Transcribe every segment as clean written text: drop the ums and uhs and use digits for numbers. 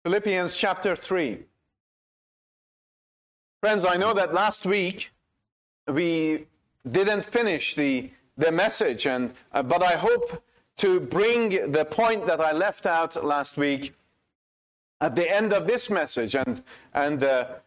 Philippians chapter 3. Friends, I know that last week we didn't finish the message, but I hope to bring the point that I left out last week at the end of this message, and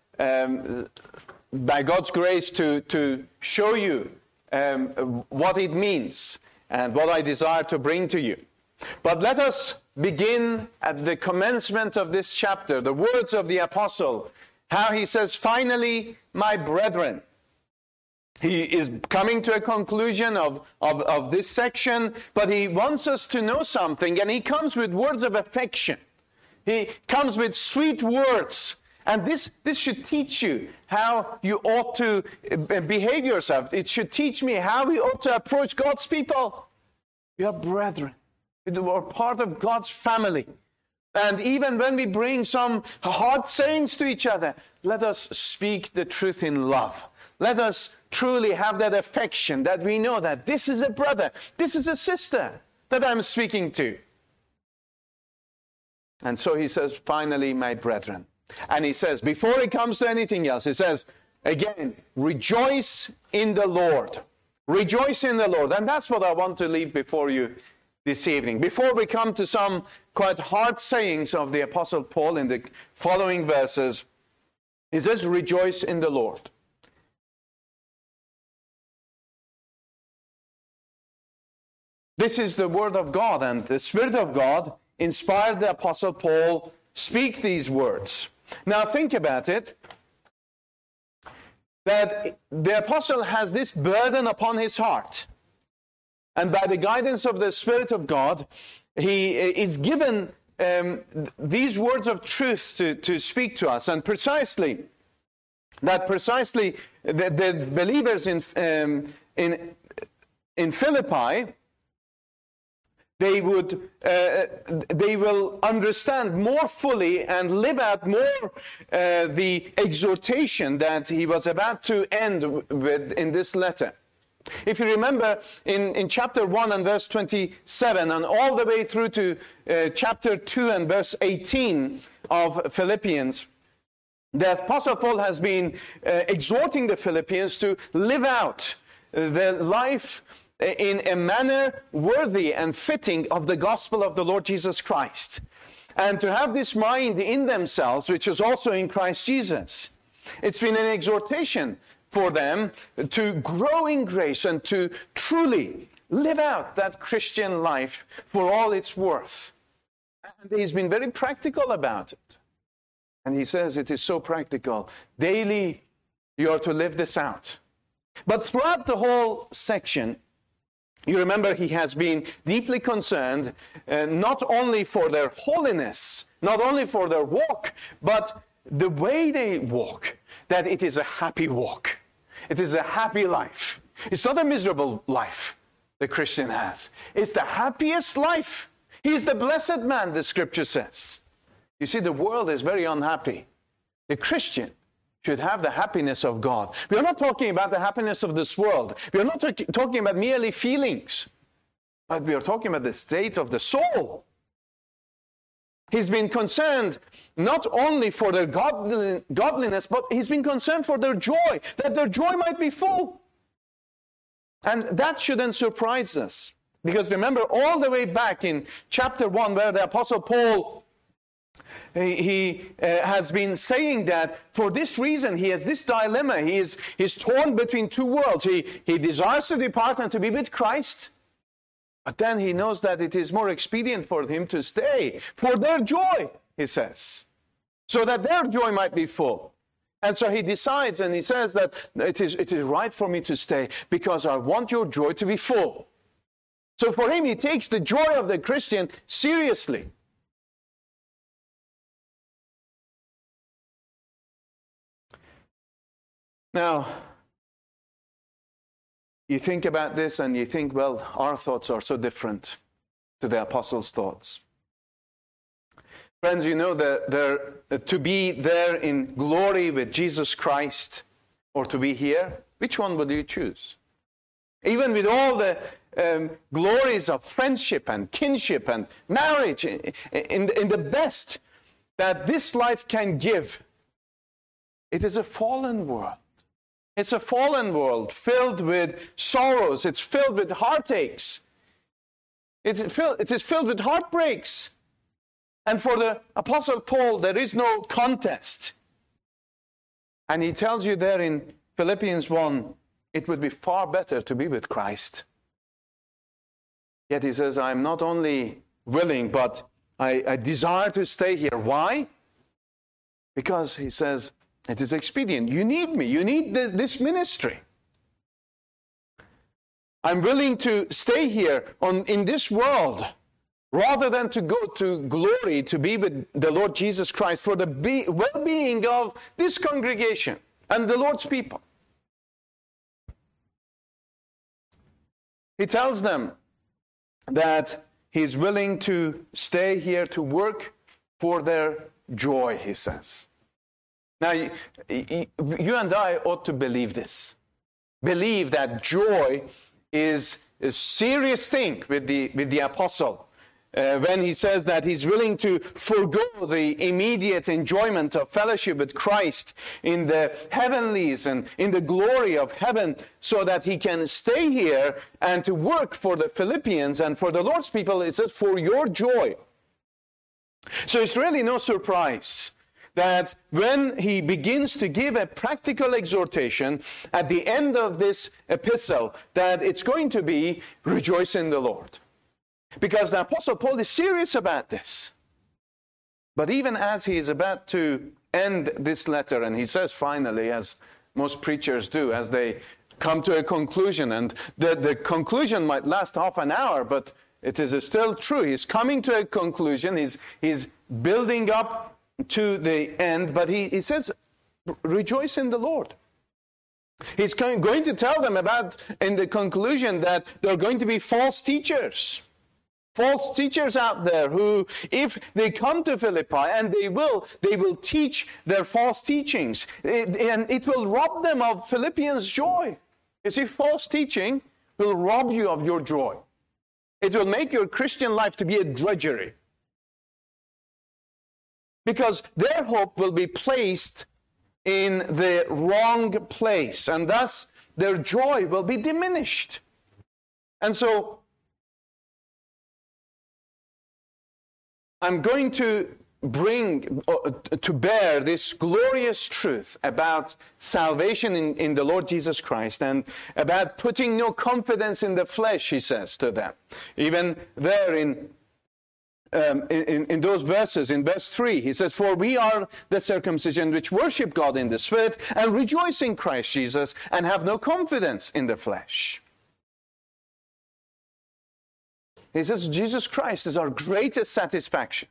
by God's grace to show you what it means and what I desire to bring to you. But let us begin at the commencement of this chapter, the words of the apostle, how he says, "Finally, my brethren." He is coming to a conclusion of this section, but he wants us to know something, and he comes with words of affection. He comes with sweet words, and this should teach you how you ought to behave yourself. It should teach me how we ought to approach God's people. We are brethren. We are part of God's family. And even when we bring some hard sayings to each other, let us speak the truth in love. Let us truly have that affection, that we know that this is a brother, this is a sister that I'm speaking to. And so he says, "Finally, my brethren." And he says, before he comes to anything else, he says, again, rejoice in the Lord. Rejoice in the Lord. And that's what I want to leave before you this evening. Before we come to some quite hard sayings of the Apostle Paul in the following verses, he says, rejoice in the Lord. This is the word of God, and the Spirit of God inspired the Apostle Paul speak these words. Now think about it, that the Apostle has this burden upon his heart. And by the guidance of the Spirit of God, he is given these words of truth to speak to us. And precisely the believers in Philippi, they will understand more fully and live out more the exhortation that he was about to end with in this letter. If you remember in chapter 1 and verse 27 and all the way through to chapter 2 and verse 18 of Philippians, the Apostle Paul has been exhorting the Philippians to live out the life in a manner worthy and fitting of the gospel of the Lord Jesus Christ, and to have this mind in themselves, which is also in Christ Jesus. It's been an exhortation for them to grow in grace and to truly live out that Christian life for all it's worth. And he's been very practical about it. And he says it is so practical. Daily, you are to live this out. But throughout the whole section, you remember he has been deeply concerned not only for their holiness, not only for their walk, but the way they walk, that it is a happy walk. It is a happy life. It's not a miserable life the Christian has. It's the happiest life. He's the blessed man, the scripture says. You see, the world is very unhappy. The Christian should have the happiness of God. We are not talking about the happiness of this world. We are not talking about merely feelings, but we are talking about the state of the soul. He's been concerned not only for their godliness, but he's been concerned for their joy, that their joy might be full. And that shouldn't surprise us. Because remember, all the way back in chapter 1, where the Apostle Paul, he has been saying that for this reason, he has this dilemma. He's torn between two worlds. He desires to depart and to be with Christ. But then he knows that it is more expedient for him to stay for their joy, he says, so that their joy might be full. And so he decides and he says that it is right for me to stay because I want your joy to be full. So for him, he takes the joy of the Christian seriously. Now, you think about this and you think, well, our thoughts are so different to the apostles' thoughts. Friends, you know that to be there in glory with Jesus Christ or to be here, which one would you choose? Even with all the glories of friendship and kinship and marriage in the best that this life can give. It is a fallen world. It's a fallen world filled with sorrows. It's filled with heartaches. It is filled with heartbreaks. And for the Apostle Paul, there is no contest. And he tells you there in Philippians 1, it would be far better to be with Christ. Yet he says, I'm not only willing, but I desire to stay here. Why? Because he says, it is expedient. You need me. You need this ministry. I'm willing to stay here in this world rather than to go to glory to be with the Lord Jesus Christ for the well-being of this congregation and the Lord's people. He tells them that he's willing to stay here to work for their joy, he says. Now, you and I ought to believe this. Believe that joy is a serious thing with the apostle. When he says that he's willing to forego the immediate enjoyment of fellowship with Christ in the heavenlies and in the glory of heaven so that he can stay here and to work for the Philippians and for the Lord's people, it says, for your joy. So it's really no surprise that when he begins to give a practical exhortation at the end of this epistle, that it's going to be rejoice in the Lord. Because the Apostle Paul is serious about this. But even as he is about to end this letter, and he says finally, as most preachers do, as they come to a conclusion, and the conclusion might last half an hour, but it is still true. He's coming to a conclusion. He's building up to the end, but he says, rejoice in the Lord. He's going to tell them about, in the conclusion, that there are going to be false teachers out there who, if they come to Philippi, and they will teach their false teachings, and it will rob them of Philippians' joy. You see, false teaching will rob you of your joy. It will make your Christian life to be a drudgery. Because their hope will be placed in the wrong place, and thus their joy will be diminished. And so, I'm going to bring to bear this glorious truth about salvation in the Lord Jesus Christ and about putting no confidence in the flesh, he says to them. Even there in those verses, in verse 3, he says, for we are the circumcision which worship God in the Spirit and rejoice in Christ Jesus and have no confidence in the flesh. He says, Jesus Christ is our greatest satisfaction.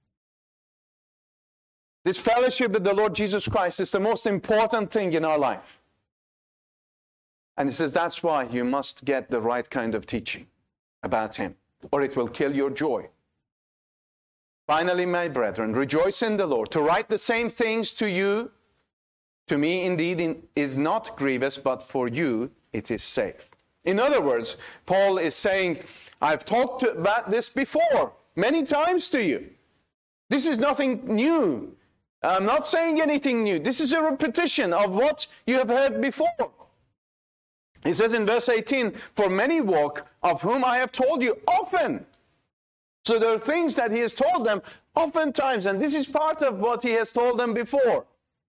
This fellowship with the Lord Jesus Christ is the most important thing in our life. And he says, that's why you must get the right kind of teaching about him, or it will kill your joy. Finally, my brethren, rejoice in the Lord. To write the same things to you, to me indeed, is not grievous, but for you it is safe. In other words, Paul is saying, I've talked about this before, many times to you. This is nothing new. I'm not saying anything new. This is a repetition of what you have heard before. He says in verse 18, for many walk, of whom I have told you often. So there are things that he has told them oftentimes, and this is part of what he has told them before.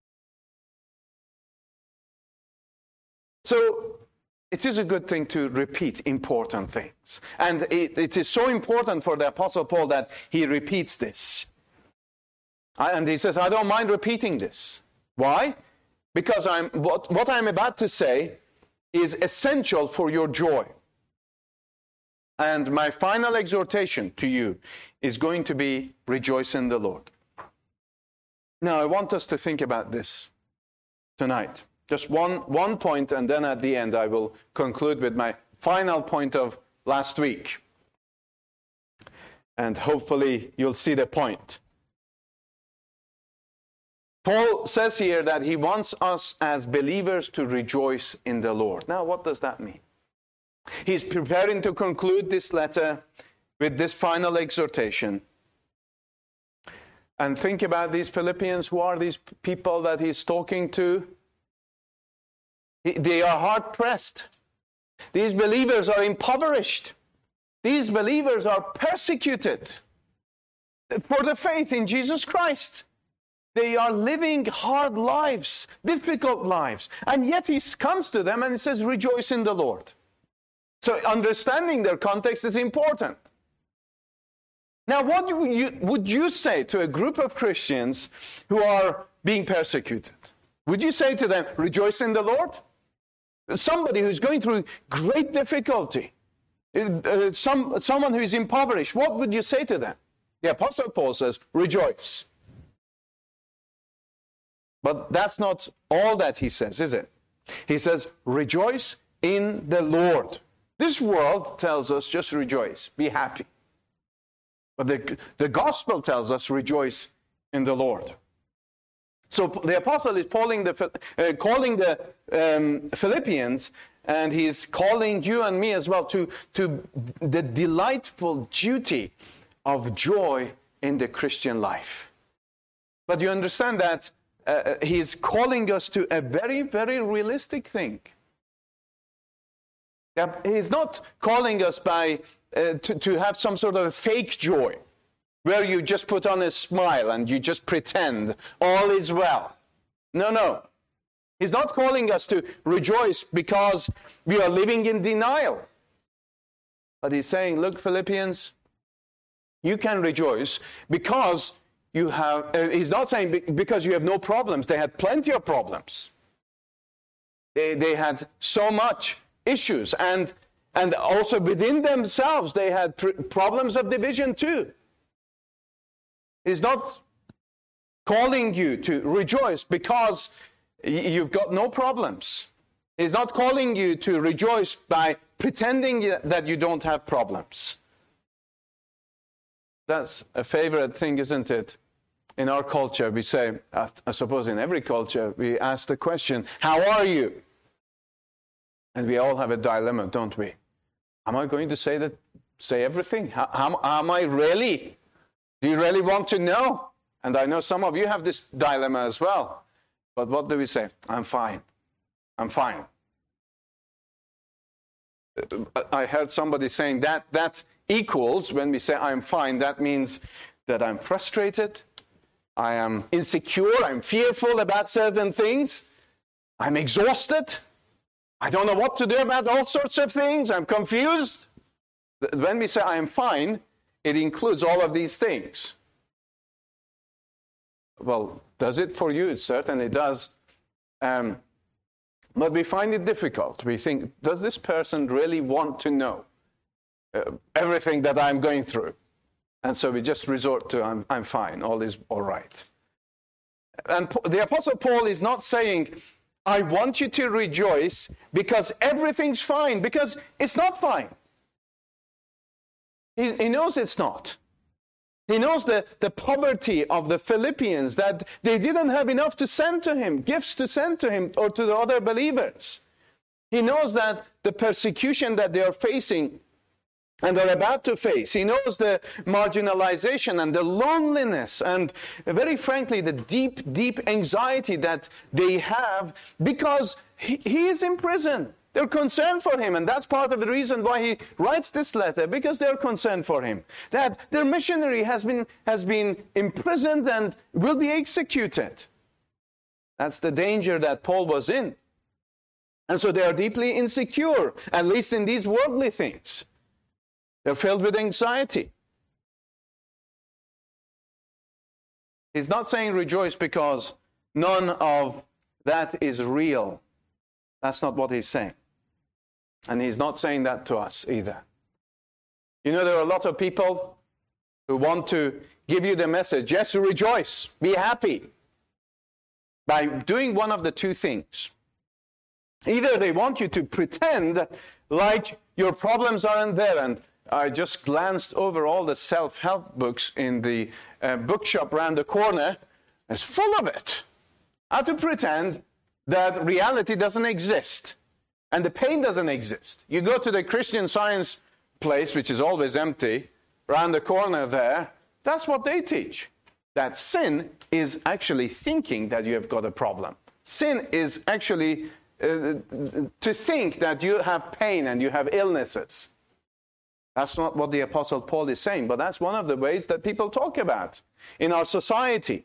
So it is a good thing to repeat important things. And it is so important for the Apostle Paul that he repeats this. And he says, I don't mind repeating this. Why? Because what I'm about to say is essential for your joy. And my final exhortation to you is going to be, rejoice in the Lord. Now, I want us to think about this tonight. Just one point, and then at the end I will conclude with my final point of last week. And hopefully you'll see the point. Paul says here that he wants us as believers to rejoice in the Lord. Now, what does that mean? He's preparing to conclude this letter with this final exhortation. And think about these Philippians. Who are these people that he's talking to? They are hard-pressed. These believers are impoverished. These believers are persecuted for the faith in Jesus Christ. They are living hard lives, difficult lives. And yet he comes to them and he says, rejoice in the Lord. So understanding their context is important. Now, what would you say to a group of Christians who are being persecuted? Would you say to them, rejoice in the Lord? Somebody who's going through great difficulty, someone who is impoverished, what would you say to them? The Apostle Paul says, rejoice. But that's not all that he says, is it? He says, rejoice in the Lord. This world tells us just rejoice, be happy. But the gospel tells us rejoice in the Lord. So the apostle is calling the Philippians, and he's calling you and me as well to the delightful duty of joy in the Christian life. But you understand that he's calling us to a very, very realistic thing. He's not calling us to have some sort of fake joy, where you just put on a smile and you just pretend all is well. No. He's not calling us to rejoice because we are living in denial. But he's saying, look, Philippians, you can rejoice because you have, he's not saying because you have no problems. They had plenty of problems. They had so much issues, and also within themselves they had problems of division too. He's not calling you to rejoice because you've got no problems. He's not calling you to rejoice by pretending that you don't have problems. That's a favorite thing, isn't it? In our culture, we say, I suppose in every culture, we ask the question, how are you? And we all have a dilemma, don't we? Am I going to say everything? Am I really? Do you really want to know? And I know some of you have this dilemma as well. But what do we say? I'm fine. I'm fine. I heard somebody saying that equals, when we say I'm fine, that means that I'm frustrated, I am insecure, I'm fearful about certain things, I'm exhausted, I don't know what to do about all sorts of things, I'm confused. When we say I'm fine, it includes all of these things. Well, does it for you? It certainly does. But we find it difficult. We think, does this person really want to know everything that I'm going through? And so we just resort to, I'm fine, all is all right. And the Apostle Paul is not saying, I want you to rejoice because everything's fine, because it's not fine. He knows it's not. He knows the poverty of the Philippians, that they didn't have enough to send to him, gifts to send to him or to the other believers. He knows that the persecution that they are facing and are about to face. He knows the marginalization and the loneliness and, very frankly, the deep, deep anxiety that they have because he is in prison. They're concerned for him, and that's part of the reason why he writes this letter, because they're concerned for him. That their missionary has been imprisoned and will be executed. That's the danger that Paul was in. And so they are deeply insecure, at least in these worldly things. They're filled with anxiety. He's not saying rejoice because none of that is real. That's not what he's saying. And he's not saying that to us either. You know, there are a lot of people who want to give you the message, yes, rejoice, be happy, by doing one of the two things. Either they want you to pretend like your problems aren't there, and I just glanced over all the self-help books in the bookshop around the corner. It's full of it. How to pretend that reality doesn't exist and the pain doesn't exist. You go to the Christian Science place, which is always empty, around the corner there, that's what they teach. that sin is actually thinking that you have got a problem. Sin is actually to think that you have pain and you have illnesses. That's not what the Apostle Paul is saying, but that's one of the ways that people talk about in our society.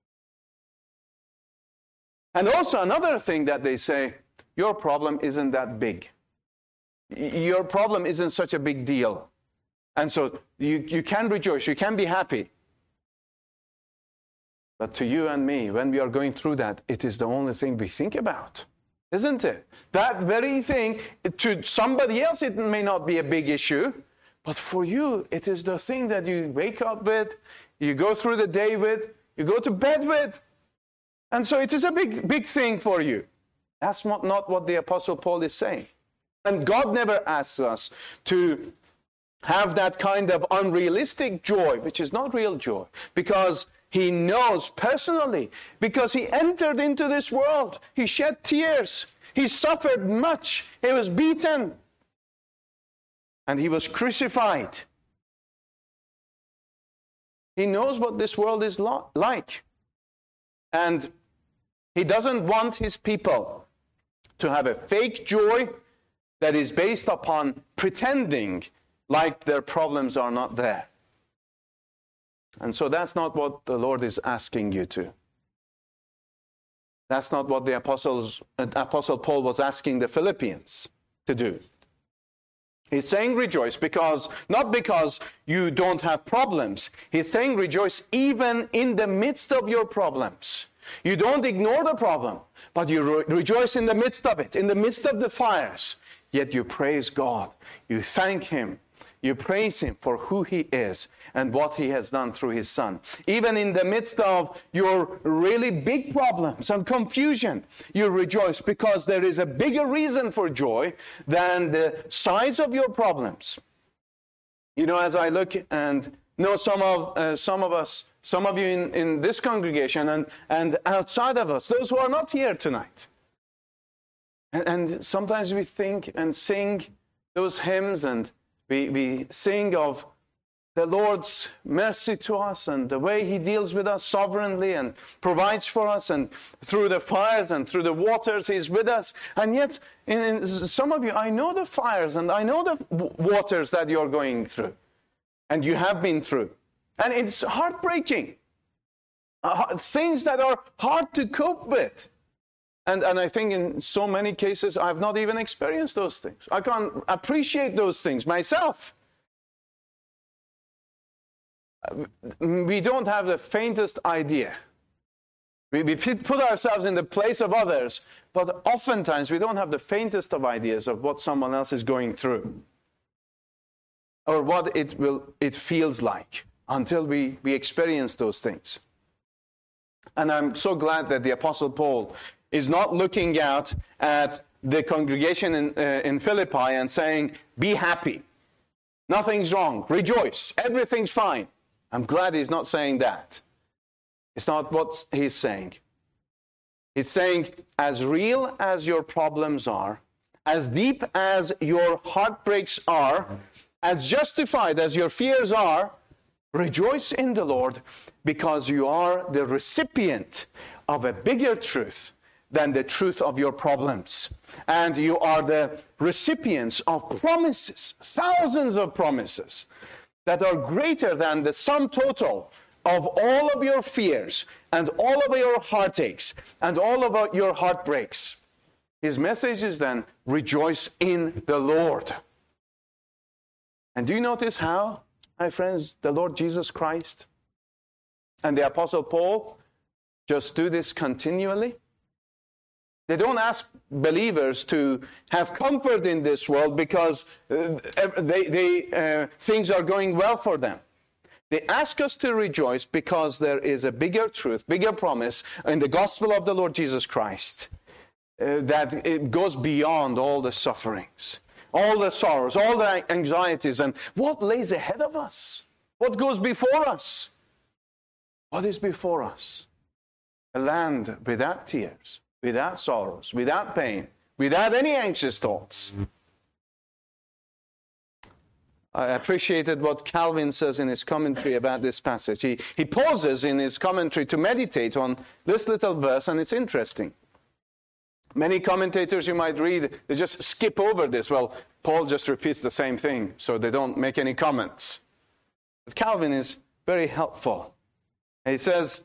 And also another thing that they say, your problem isn't that big. Your problem isn't such a big deal. And so you can rejoice, you can be happy. But to you and me, when we are going through that, it is the only thing we think about, isn't it? That very thing, to somebody else it may not be a big issue, but for you, it is the thing that you wake up with, you go through the day with, you go to bed with. And so it is a big thing for you. That's not what the Apostle Paul is saying. And God never asks us to have that kind of unrealistic joy, which is not real joy, because he knows personally, because he entered into this world. He shed tears. He suffered much. He was beaten. And he was crucified. He knows what this world is like. And he doesn't want his people to have a fake joy that is based upon pretending like their problems are not there. And so that's not what the Lord is asking you to. That's not what the Apostle Paul was asking the Philippians to do. He's saying rejoice not because you don't have problems. He's saying rejoice even in the midst of your problems. You don't ignore the problem, but you rejoice in the midst of it, in the midst of the fires. Yet you praise God. You thank him. You praise him for who he is and what he has done through his Son. Even in the midst of your really big problems and confusion, you rejoice because there is a bigger reason for joy than the size of your problems. You know, as I look and know some of you in this congregation and outside of us, those who are not here tonight. And sometimes we think and sing those hymns, and we sing of the Lord's mercy to us and the way he deals with us sovereignly and provides for us, and through the fires and through the waters he's with us. And yet, in some of you, I know the fires and I know the waters that you're going through and you have been through. And it's heartbreaking. Things that are hard to cope with. And I think in so many cases, I've not even experienced those things. I can't appreciate those things myself. We don't have the faintest idea. We put ourselves in the place of others, but oftentimes we don't have the faintest of ideas of what someone else is going through or what it feels like until we experience those things. And I'm so glad that the Apostle Paul is not looking out at the congregation in Philippi and saying, be happy. Nothing's wrong. Rejoice. Everything's fine. I'm glad he's not saying that. It's not what he's saying. He's saying, as real as your problems are, as deep as your heartbreaks are, as justified as your fears are, rejoice in the Lord, because you are the recipient of a bigger truth than the truth of your problems. And you are the recipients of promises, thousands of promises, that are greater than the sum total of all of your fears and all of your heartaches and all of your heartbreaks. His message is then, rejoice in the Lord. And do you notice how, my friends, the Lord Jesus Christ and the Apostle Paul just do this continually? They don't ask believers to have comfort in this world because things are going well for them. They ask us to rejoice because there is a bigger truth, bigger promise in the gospel of the Lord Jesus Christ that it goes beyond all the sufferings, all the sorrows, all the anxieties, and what lays ahead of us, what goes before us. What is before us? A land without tears, without sorrows, without pain, without any anxious thoughts. I appreciated what Calvin says in his commentary about this passage. He pauses in his commentary to meditate on this little verse, and it's interesting. Many commentators you might read, they just skip over this. Well, Paul just repeats the same thing, so they don't make any comments. But Calvin is very helpful. He says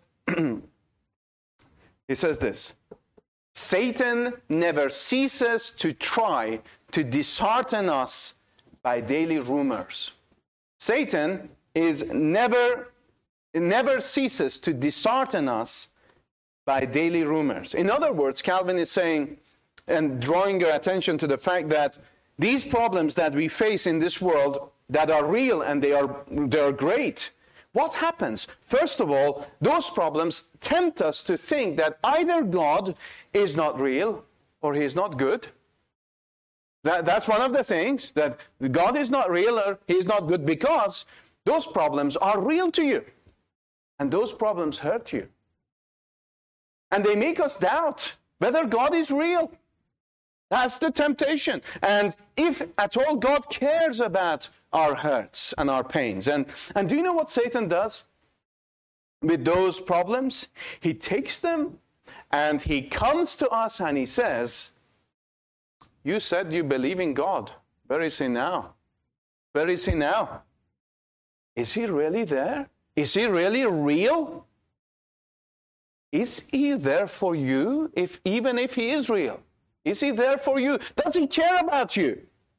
this: Satan never ceases to try to dishearten us by daily rumors. Satan never ceases to dishearten us by daily rumors. In other words, Calvin is saying and drawing your attention to the fact that these problems that we face in this world that are real and they are great, what happens? First of all, those problems tempt us to think that either God is not real or he is not good. That's one of the things, that God is not real or he is not good, because those problems are real to you. And those problems hurt you. And they make us doubt whether God is real. That's the temptation. And if at all God cares about our hurts and our pains. And do you know what Satan does with those problems? He takes them and he comes to us and he says, you said you believe in God. Where is he now? Where is he now? Is he really there? Is he really real? Is he there for you, even if he is real? Is he there for you? Does he care about you?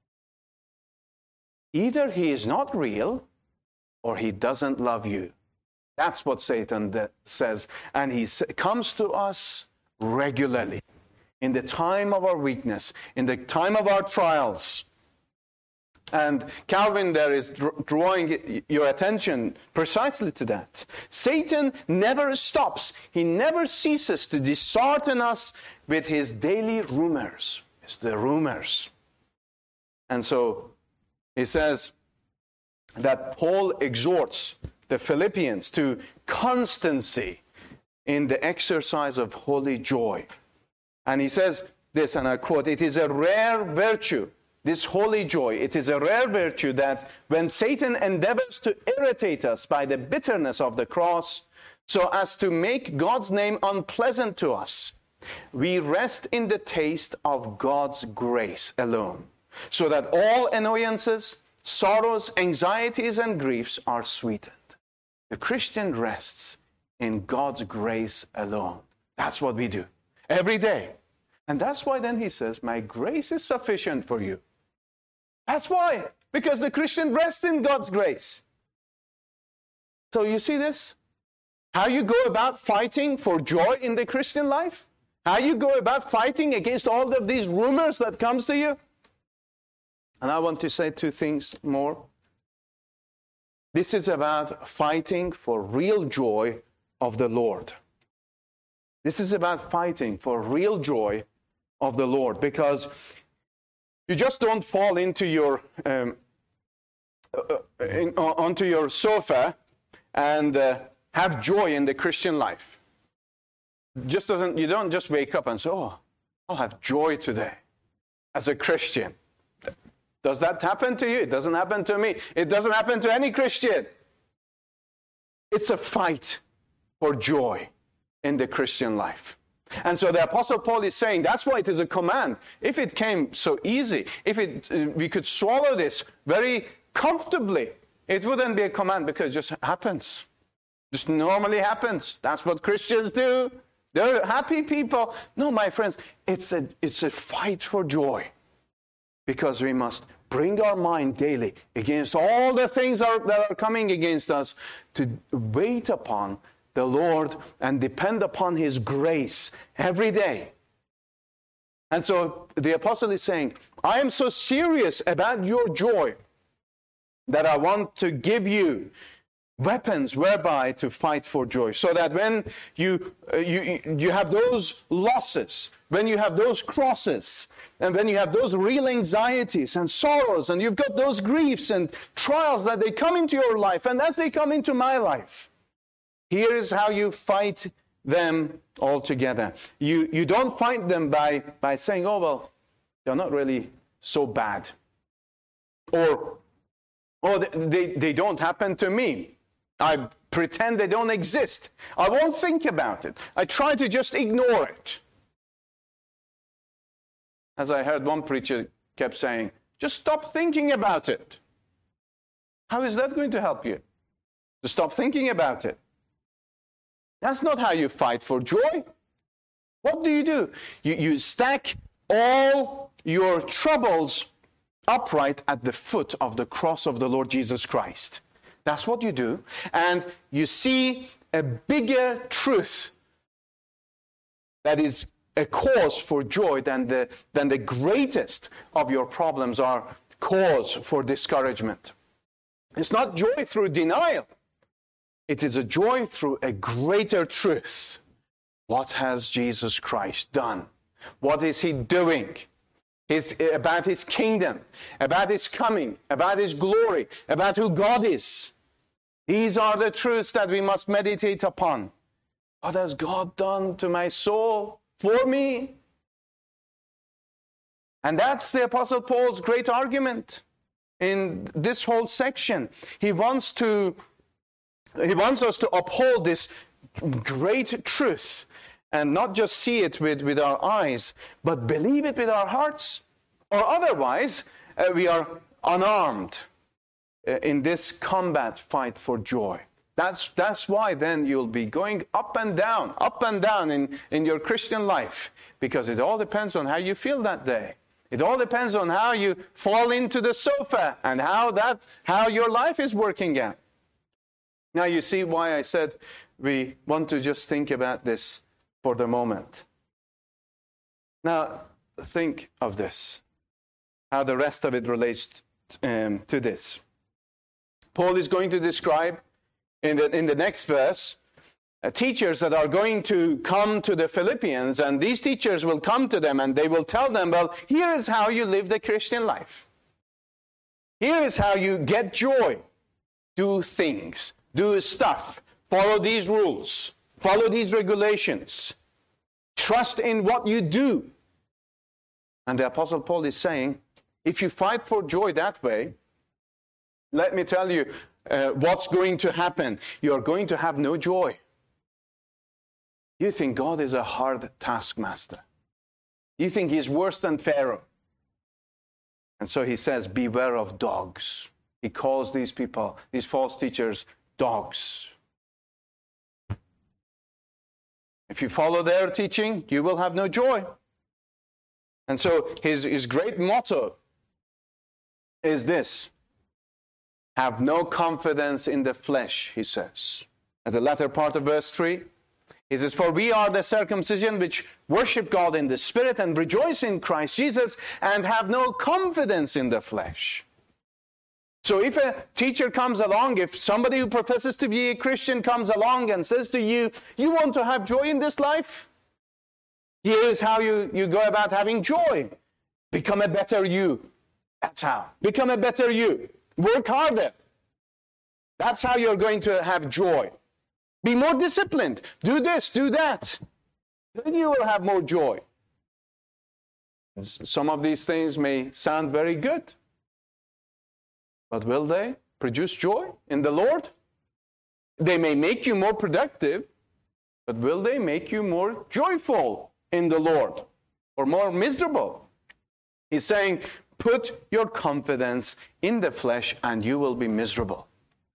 Either he is not real or he doesn't love you. That's what Satan says. And he comes to us regularly in the time of our weakness, in the time of our trials. And Calvin there is drawing your attention precisely to that. Satan never stops. He never ceases to dishearten us with his daily rumors. It's the rumors. And so he says that Paul exhorts the Philippians to constancy in the exercise of holy joy. And he says this, and I quote, "It is a rare virtue, this holy joy, it is a rare virtue that when Satan endeavors to irritate us by the bitterness of the cross, so as to make God's name unpleasant to us, we rest in the taste of God's grace alone, so that all annoyances, sorrows, anxieties, and griefs are sweetened." The Christian rests in God's grace alone. That's what we do every day. And that's why then he says, my grace is sufficient for you. That's why, because the Christian rests in God's grace. So you see this? How you go about fighting for joy in the Christian life? How you go about fighting against all of these rumors that comes to you? And I want to say two things more. This is about fighting for real joy of the Lord. This is about fighting for real joy of the Lord, because you just don't fall into your onto your sofa and have joy in the Christian life. You don't just wake up and say, "Oh, I'll have joy today as a Christian." Does that happen to you? It doesn't happen to me. It doesn't happen to any Christian. It's a fight for joy in the Christian life. And so the Apostle Paul is saying that's why it is a command. If it came so easy, if we could swallow this very comfortably, it wouldn't be a command, because it just happens. Just normally happens. That's what Christians do. They're happy people. No, my friends, it's a fight for joy, because we must bring our mind daily against all the things that are coming against us, to wait upon the Lord and depend upon his grace every day. And so the apostle is saying, I am so serious about your joy that I want to give you weapons whereby to fight for joy, so that when you have those losses, when you have those crosses, and when you have those real anxieties and sorrows, and you've got those griefs and trials that they come into your life, and as they come into my life, here is how you fight them all together. You don't fight them by saying, "Oh, well, they're not really so bad." Or Oh, they don't happen to me. I pretend they don't exist. I won't think about it. I try to just ignore it. As I heard one preacher kept saying, just stop thinking about it. How is that going to help you? To stop thinking about it. That's not how you fight for joy. What do? You stack all your troubles upright at the foot of the cross of the Lord Jesus Christ. That's what you do. And you see a bigger truth that is a cause for joy than the greatest of your problems are cause for discouragement. It's not joy through denial. It is a joy through a greater truth. What has Jesus Christ done? What is he doing? About his kingdom, about his coming, about his glory, about who God is. These are the truths that we must meditate upon. What has God done to my soul for me? And that's the Apostle Paul's great argument in this whole section. He wants us to uphold this great truth and not just see it with our eyes, but believe it with our hearts, or otherwise we are unarmed in this combat fight for joy. That's why then you'll be going up and down in your Christian life, because it all depends on how you feel that day. It all depends on how you fall into the sofa and how your life is working out. Now you see why I said we want to just think about this for the moment. Now think of this, how the rest of it relates to this. Paul is going to describe in the next verse teachers that are going to come to the Philippians, and these teachers will come to them and they will tell them, well, here is how you live the Christian life. Here is how you get joy. Do things, do stuff, follow these rules, follow these regulations, trust in what you do. And the Apostle Paul is saying, if you fight for joy that way, let me tell you what's going to happen. You're going to have no joy. You think God is a hard taskmaster. You think he's worse than Pharaoh. And so he says, beware of dogs. He calls these people, these false teachers, dogs. If you follow their teaching, you will have no joy. And so his great motto is this: have no confidence in the flesh, he says. At the latter part of verse 3, he says, for we are the circumcision which worship God in the Spirit and rejoice in Christ Jesus and have no confidence in the flesh. So if a teacher comes along, if somebody who professes to be a Christian comes along and says to you, you want to have joy in this life? Here is how you go about having joy. Become a better you. That's how. Become a better you. Work harder. That's how you're going to have joy. Be more disciplined. Do this, do that. Then you will have more joy. Some of these things may sound very good, but will they produce joy in the Lord? They may make you more productive, but will they make you more joyful in the Lord or more miserable? He's saying, put your confidence in the flesh and you will be miserable.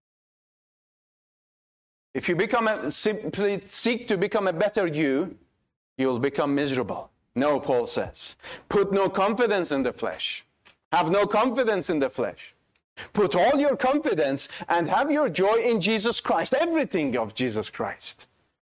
If you simply seek to become a better you, you will become miserable. No, Paul says. Put no confidence in the flesh. Have no confidence in the flesh. Put all your confidence and have your joy in Jesus Christ. Everything of Jesus Christ.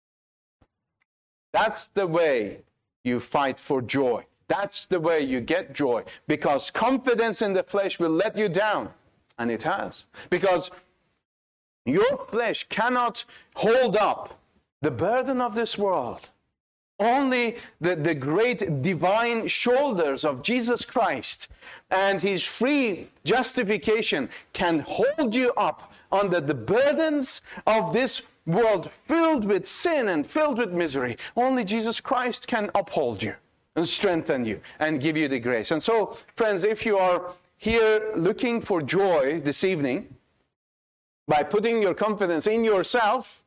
That's the way you fight for joy. That's the way you get joy. Because confidence in the flesh will let you down. And it has. Because your flesh cannot hold up the burden of this world. Only the great divine shoulders of Jesus Christ and his free justification can hold you up under the burdens of this world filled with sin and filled with misery. Only Jesus Christ can uphold you and strengthen you and give you the grace. And so, friends, if you are here looking for joy this evening by putting your confidence in yourself,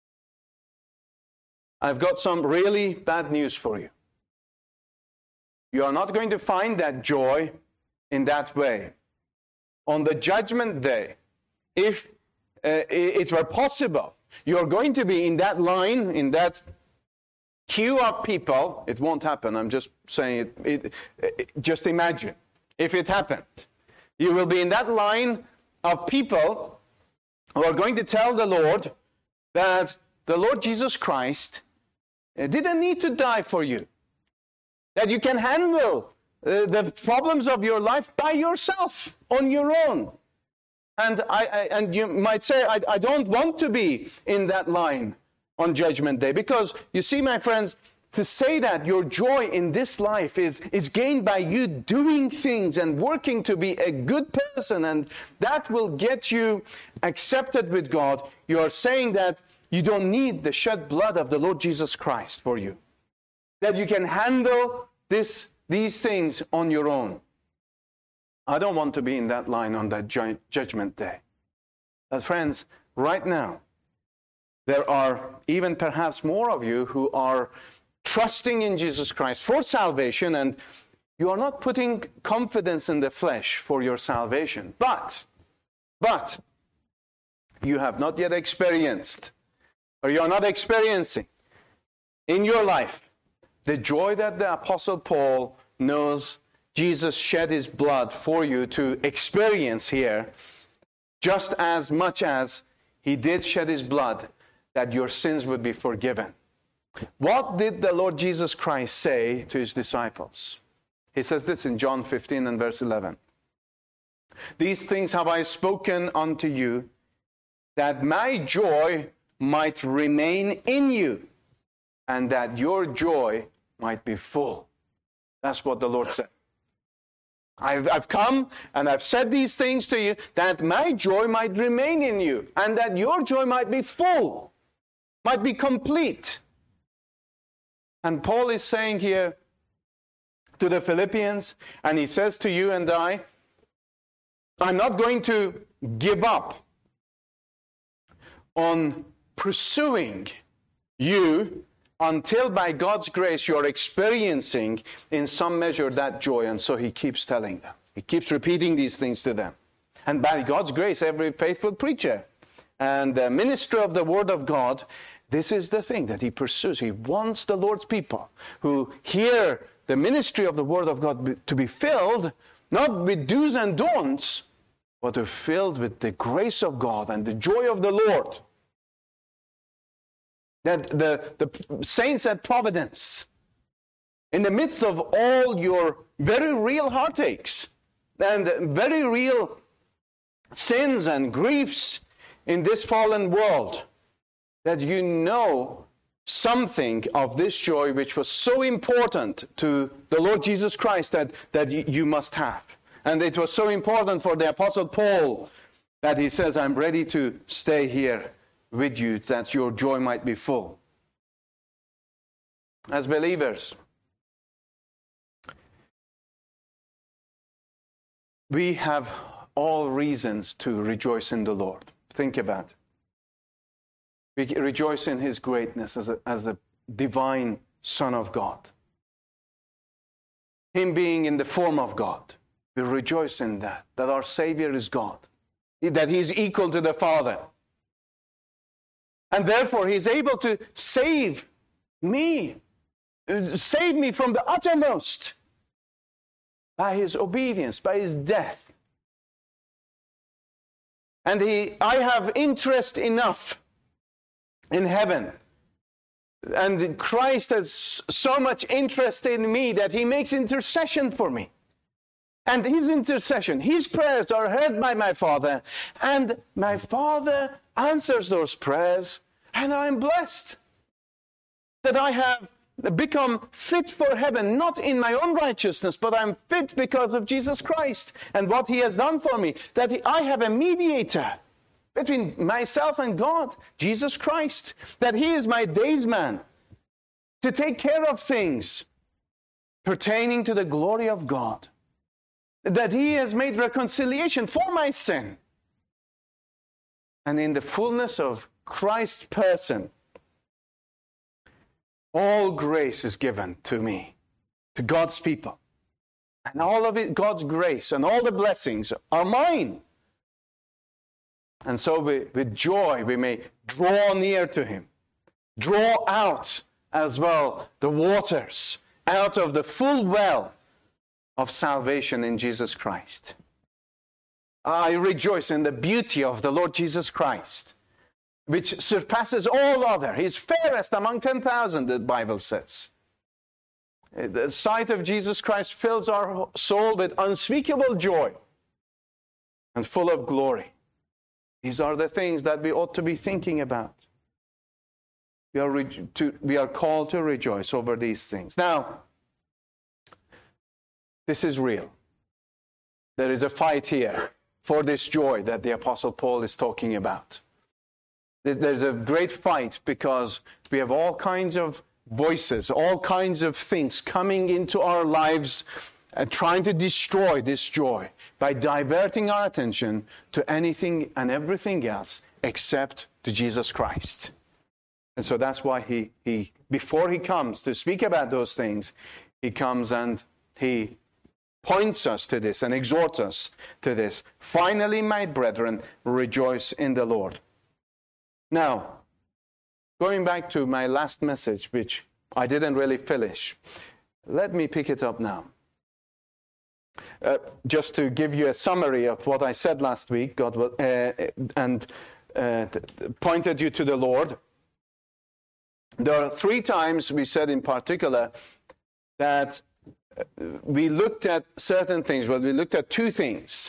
I've got some really bad news for you. You are not going to find that joy in that way. On the judgment day, if it were possible, you're going to be in that line, in that queue of people. It won't happen. I'm just saying it. Just imagine if it happened. You will be in that line of people who are going to tell the Lord that the Lord Jesus Christ didn't need to die for you. That you can handle the problems of your life by yourself, on your own. And you might say, I don't want to be in that line on Judgment Day. Because, you see, my friends, to say that your joy in this life is gained by you doing things and working to be a good person, and that will get you accepted with God, you are saying that you don't need the shed blood of the Lord Jesus Christ for you. That you can handle these things on your own. I don't want to be in that line on that Judgment Day. But friends, right now, there are even perhaps more of you who are trusting in Jesus Christ for salvation, and you are not putting confidence in the flesh for your salvation. But you have not yet experienced, or you are not experiencing in your life the joy that the Apostle Paul knows Jesus shed his blood for you to experience here, just as much as he did shed his blood that your sins would be forgiven. What did the Lord Jesus Christ say to his disciples? He says this in John 15 and verse 11. These things have I spoken unto you, that my joy might remain in you, and that your joy might be full. That's what the Lord said. I've come and I've said these things to you that my joy might remain in you and that your joy might be full, might be complete. And Paul is saying here to the Philippians, and he says to you and I, I'm not going to give up on pursuing you until by God's grace you're experiencing in some measure that joy. And so he keeps telling them. He keeps repeating these things to them. And by God's grace, every faithful preacher and minister of the Word of God, this is the thing that he pursues. He wants the Lord's people who hear the ministry of the Word of God to be filled, not with do's and don'ts, but to be filled with the grace of God and the joy of the Lord. That the saints at Providence, in the midst of all your very real heartaches and very real sins and griefs in this fallen world, that you know something of this joy which was so important to the Lord Jesus Christ that you must have. And it was so important for the Apostle Paul that he says, I'm ready to stay here with you, that your joy might be full. As believers, we have all reasons to rejoice in the Lord. Think about it. We rejoice in his greatness as a divine Son of God. Him being in the form of God. We rejoice in that our Savior is God. That he is equal to the Father. And therefore, he is able to save me from the uttermost by his obedience, by his death. And I have interest enough in heaven. And Christ has so much interest in me that he makes intercession for me. And his intercession, his prayers are heard by my Father. And my Father answers those prayers, and I'm blessed that I have become fit for heaven, not in my own righteousness, but I'm fit because of Jesus Christ and what he has done for me, that I have a mediator between myself and God, Jesus Christ, that he is my daysman to take care of things pertaining to the glory of God. that he has made reconciliation for my sin. And in the fullness of Christ's person, all grace is given to me, to God's people. And all of it, God's grace and all the blessings are mine. And so with joy we may draw near to him, draw out as well the waters out of the full well of salvation in Jesus Christ. I rejoice in the beauty of the Lord Jesus Christ, which surpasses all other. He is fairest among 10,000, the Bible says. The sight of Jesus Christ fills our soul with unspeakable joy and full of glory. These are the things that we ought to be thinking about. We are called to rejoice over these things. Now, this is real. There is a fight here for this joy that the Apostle Paul is talking about. There's a great fight because we have all kinds of voices, all kinds of things coming into our lives and trying to destroy this joy by diverting our attention to anything and everything else except to Jesus Christ. And so that's why he before he comes to speak about those things, he comes and he points us to this and exhorts us to this. Finally, my brethren, rejoice in the Lord. Now, going back to my last message, which I didn't really finish, let me pick it up now. Just to give you a summary of what I said last week, God pointed you to the Lord. There are 3 times we said in particular that we looked at certain things. Well, we looked at 2 things.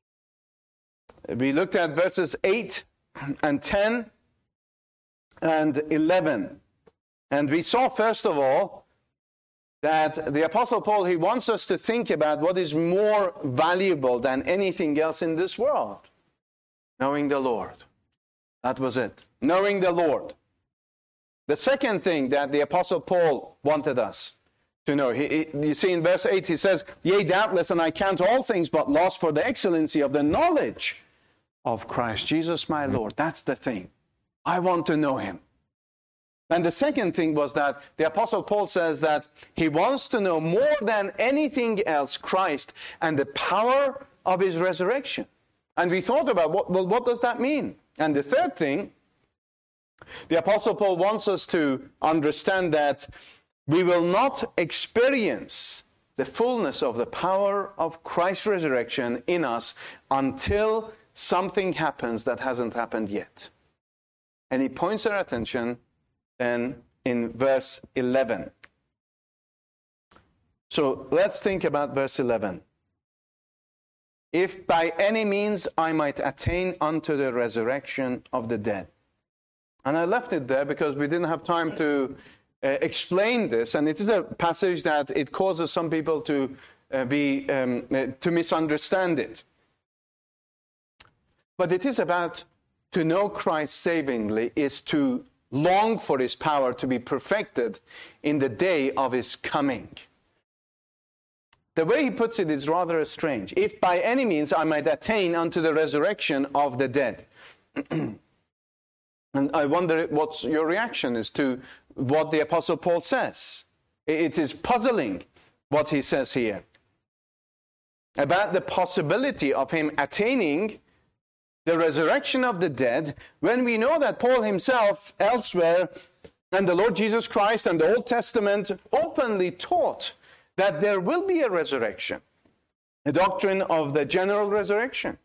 We looked at verses 8 and 10 and 11. And we saw, first of all, that the Apostle Paul, he wants us to think about what is more valuable than anything else in this world. Knowing the Lord. That was it. Knowing the Lord. The second thing that the Apostle Paul wanted us to know, you see in verse 8, he says, yea, doubtless, and I count all things but loss for the excellency of the knowledge of Christ Jesus my Lord. That's the thing. I want to know him. And the second thing was that the Apostle Paul says that he wants to know more than anything else Christ and the power of his resurrection. And we thought about, what does that mean? And the third thing, the Apostle Paul wants us to understand that we will not experience the fullness of the power of Christ's resurrection in us until something happens that hasn't happened yet. And he points our attention then in verse 11. So let's think about verse 11. If by any means I might attain unto the resurrection of the dead. And I left it there because we didn't have time to explain this. And it is a passage that it causes some people to misunderstand it. But it is about to know Christ savingly is to long for his power to be perfected in the day of his coming. The way he puts it is rather strange. If by any means I might attain unto the resurrection of the dead. And I wonder what your reaction is to what the Apostle Paul says. It is puzzling what he says here about the possibility of him attaining the resurrection of the dead, when we know that Paul himself elsewhere and the Lord Jesus Christ and the Old Testament openly taught that there will be a resurrection, a doctrine of the general resurrection.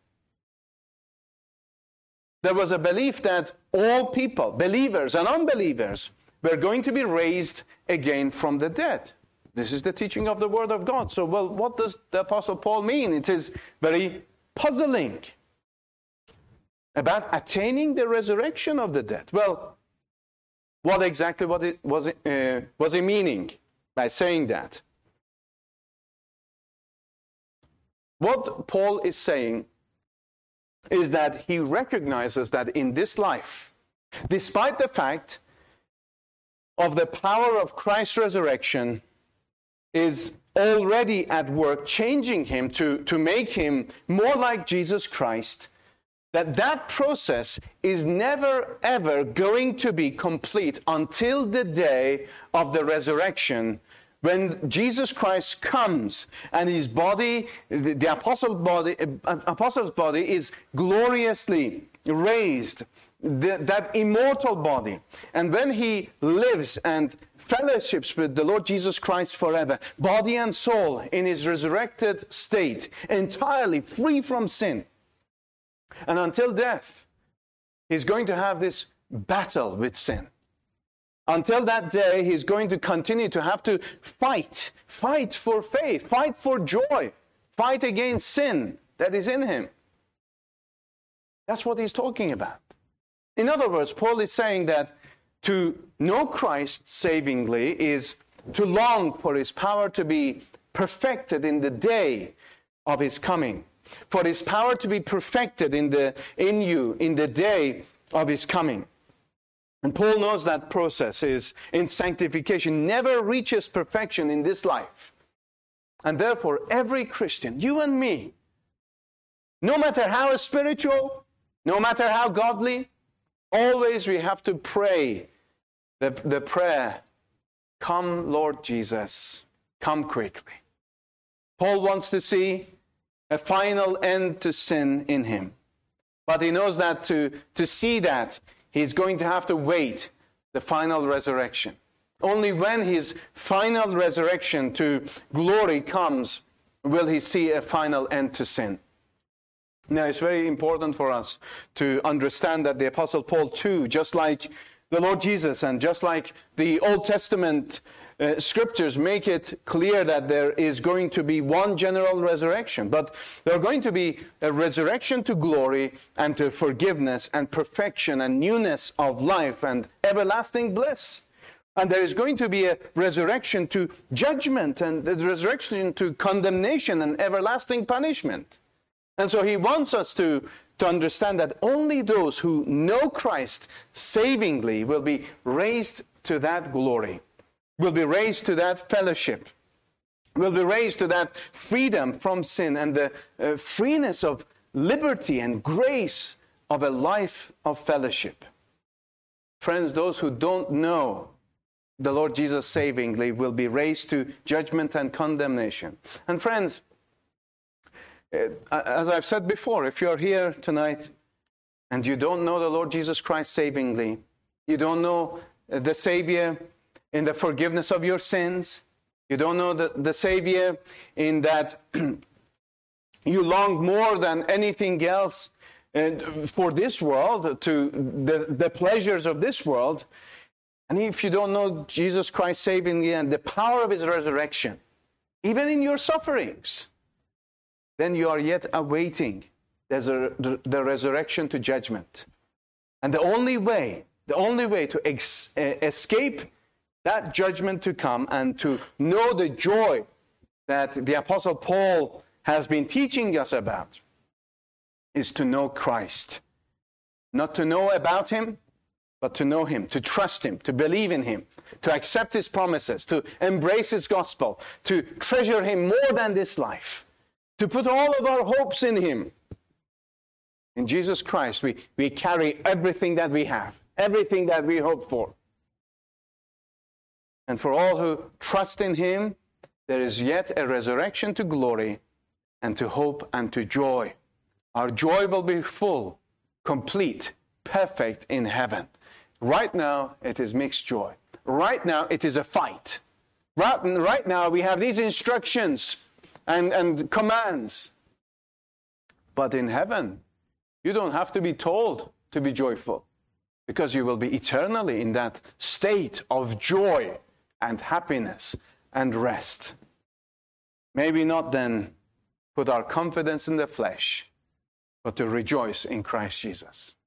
There was a belief that all people, believers and unbelievers, were going to be raised again from the dead. This is the teaching of the Word of God. So, well, what does the Apostle Paul mean? It is very puzzling. About attaining the resurrection of the dead. Well, what exactly was he meaning by saying that? What Paul is saying is that he recognizes that in this life, despite the fact of the power of Christ's resurrection, is already at work changing him to make him more like Jesus Christ, that process is never ever going to be complete until the day of the resurrection, when Jesus Christ comes and his body, the apostle's body is gloriously raised, that immortal body. And when he lives and fellowships with the Lord Jesus Christ forever, body and soul in his resurrected state, entirely free from sin, and until death, he's going to have this battle with sin. Until that day, he's going to continue to have to fight for faith, fight for joy, fight against sin that is in him. That's what he's talking about. In other words, Paul is saying that to know Christ savingly is to long for his power to be perfected in the day of his coming. For his power to be perfected in you in the day of his coming. And Paul knows that process is in sanctification, never reaches perfection in this life. And therefore, every Christian, you and me, no matter how spiritual, no matter how godly, always we have to pray the prayer, "Come, Lord Jesus, come quickly." Paul wants to see a final end to sin in him. But he knows that to see that, he's going to have to wait the final resurrection. Only when his final resurrection to glory comes will he see a final end to sin. Now, it's very important for us to understand that the Apostle Paul too, just like the Lord Jesus and just like the Old Testament scriptures make it clear that there is going to be one general resurrection, but there are going to be a resurrection to glory and to forgiveness and perfection and newness of life and everlasting bliss. And there is going to be a resurrection to judgment and a resurrection to condemnation and everlasting punishment. And so he wants us to understand that only those who know Christ savingly will be raised to that glory, will be raised to that fellowship, will be raised to that freedom from sin and the freeness of liberty and grace of a life of fellowship. Friends, those who don't know the Lord Jesus savingly will be raised to judgment and condemnation. And friends, as I've said before, if you're here tonight and you don't know the Lord Jesus Christ savingly, you don't know the Savior in the forgiveness of your sins, you don't know the Savior in that you long more than anything else for this world, to the pleasures of this world, and if you don't know Jesus Christ savingly and the power of his resurrection, even in your sufferings, then you are yet awaiting the resurrection to judgment. And the only way to escape that judgment to come and to know the joy that the Apostle Paul has been teaching us about is to know Christ. Not to know about him, but to know him, to trust him, to believe in him, to accept his promises, to embrace his gospel, to treasure him more than this life, to put all of our hopes in him. In Jesus Christ, we carry everything that we have, everything that we hope for. And for all who trust in him, there is yet a resurrection to glory and to hope and to joy. Our joy will be full, complete, perfect in heaven. Right now, it is mixed joy. Right now, it is a fight. Right now, we have these instructions and commands. But in heaven, you don't have to be told to be joyful, because you will be eternally in that state of joy and happiness and rest. Maybe not then put our confidence in the flesh, but to rejoice in Christ Jesus.